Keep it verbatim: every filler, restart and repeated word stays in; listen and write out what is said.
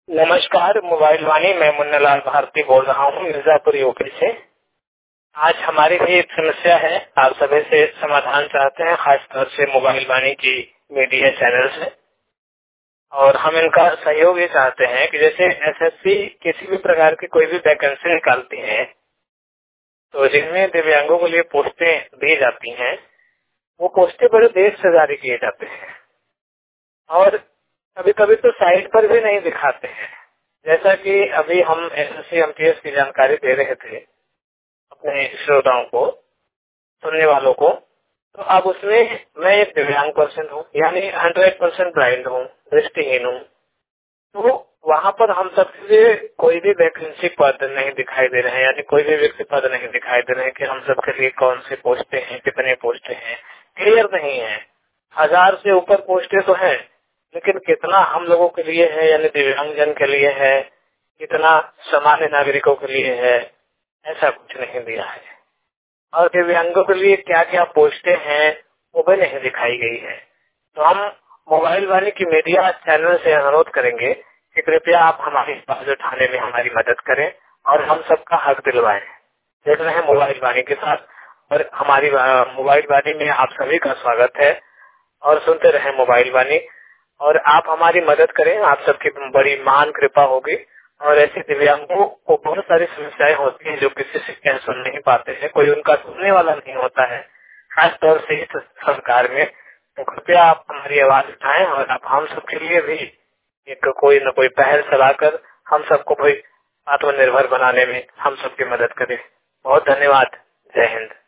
नमस्कार, मोबाइल वाणी, मैं मुन्नालाल भारती बोल रहा हूँ मिर्जापुर यूपी से। आज हमारी भी एक समस्या है, आप सभी से समाधान चाहते हैं, खासतौर से मोबाइल वाणी की मीडिया चैनल से। और हम इनका सहयोग ये चाहते हैं कि जैसे एसएससी किसी भी प्रकार की कोई भी वैकेंसी निकालती है, तो जिनमें दिव्यांगों के लिए पोस्टें दी जाती हैं, वो पोस्टें बड़े देर से जारी किए जाते हैं और कभी कभी तो साइट पर भी नहीं दिखाते हैं। जैसा कि अभी हम एसएससी एमटीएस की जानकारी दे रहे थे अपने श्रोताओं को, सुनने वालों को, तो अब उसमें मैं एक दिव्यांग पर्सन हूँ, यानी हंड्रेड परसेंट ब्लाइंड हूँ, दृष्टिहीन हूँ। तो वहाँ पर हम सबके लिए कोई भी वैकेंसी पद नहीं दिखाई दे रहे हैं, यानी कोई भी व्यक्ति पद नहीं दिखाई दे रहे हैं कि हम सबके लिए कौन से पोस्टें हैं, कितने पोस्टें हैं, क्लियर नहीं है। हजार से ऊपर पोस्टें तो हैं, लेकिन कितना हम लोगों के लिए है, यानी दिव्यांगजन के लिए है, कितना सामान्य नागरिकों के लिए है, ऐसा कुछ नहीं दिया है। और दिव्यांगों के लिए क्या क्या पोस्टें हैं वो भी नहीं दिखाई गई है। तो हम मोबाइल वाले की मीडिया चैनल से अनुरोध करेंगे कि कृपया आप हमारी आवाज उठाने में हमारी मदद करें और हम सबका हक दिलवाएं। देख रहे हैं मोबाइल वाणी के साथ, और हमारी मोबाइल वाणी में आप सभी का स्वागत है और सुनते रहे मोबाइल वाणी। और आप हमारी मदद करें, आप सबकी बड़ी महान कृपा होगी। और ऐसे दिव्यांगों को बहुत सारी समस्याएं होती हैं जो किसी से कह सुन नहीं पाते हैं, कोई उनका सुनने वाला नहीं होता है, खास तौर से इस सरकार में। तो कृपया आप हमारी आवाज उठाएं और आप हम सबके लिए भी एक कोई न कोई पहल चलाकर हम सबको भी आत्मनिर्भर बनाने में हम सबकी मदद करें। बहुत धन्यवाद। जय हिंद।